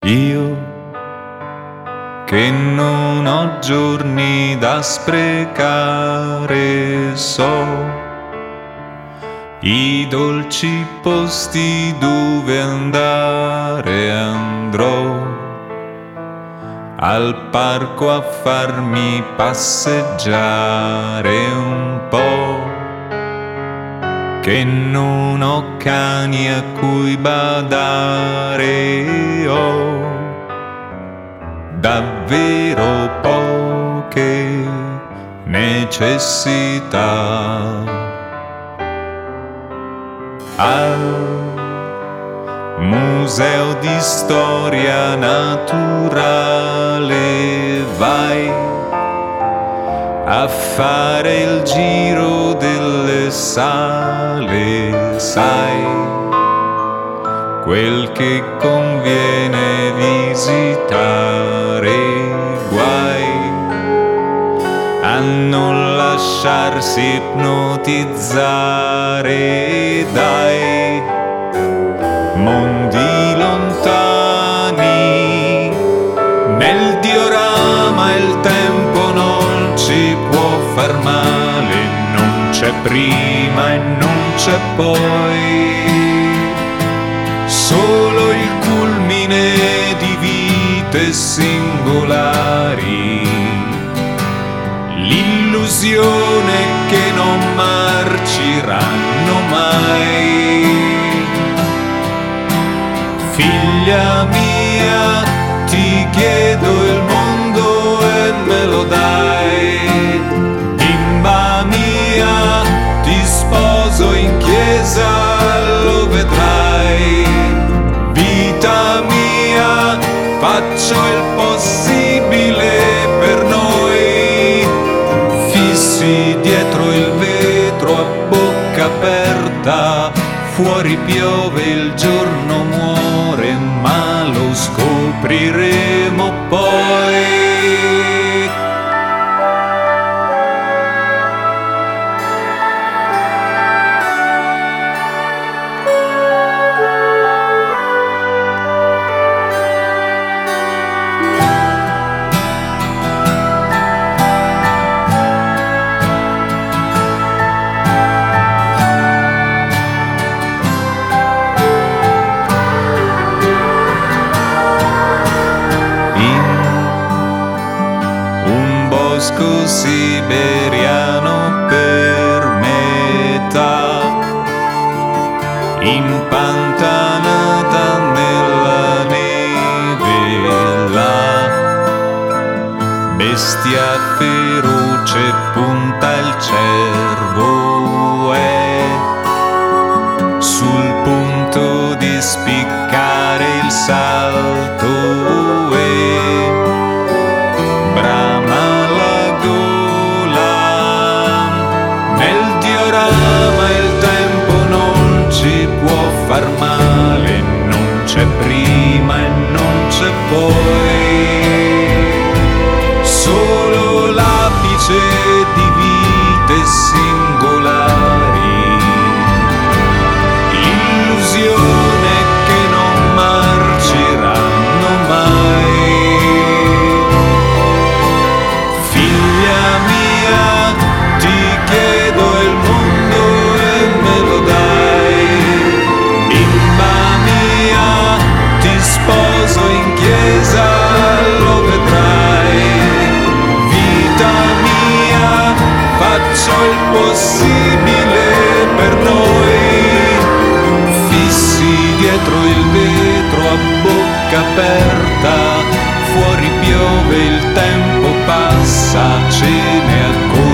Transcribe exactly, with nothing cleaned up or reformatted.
Io che non ho giorni da sprecare, so i dolci posti dove andare, andrò al parco a farmi passeggiare un po', che non ho cani a cui badare, ho davvero poche necessità. Al Museo di Storia Naturale vai a fare il giro delle sale, sai quel che conviene visitare, guai a non lasciarsi ipnotizzare dai mondi lontani. Nel diorama il tempo non ci può far male, non c'è prima e non c'è poi, solo il culmine di vite singolari, l'illusione che non marciranno mai. Figlia mia, ti chiedo il mondo e me lo dai. Bimba mia, ti sposo in chiesa, lo vedrai. Vita mia, faccio il possibile per noi, fissi dietro il vetro a bocca aperta. Fuori piove, il giorno muore, ma lo scopriremo poi. Bosco siberiano per metà, impantanata nella neve, la bestia feroce punta il cervo, è sul punto di spiccare il salto e brama la gola. Nel diorama il tempo non ci può far male, non c'è prima e non c'è poi, solo l'apice di vite singolari, illusione che non marciranno mai. In chiesa lo vedrai. Vita mia, faccio il possibile per noi, fissi dietro il vetro a bocca aperta. Fuori piove, il tempo passa, ce ne accorgiamo.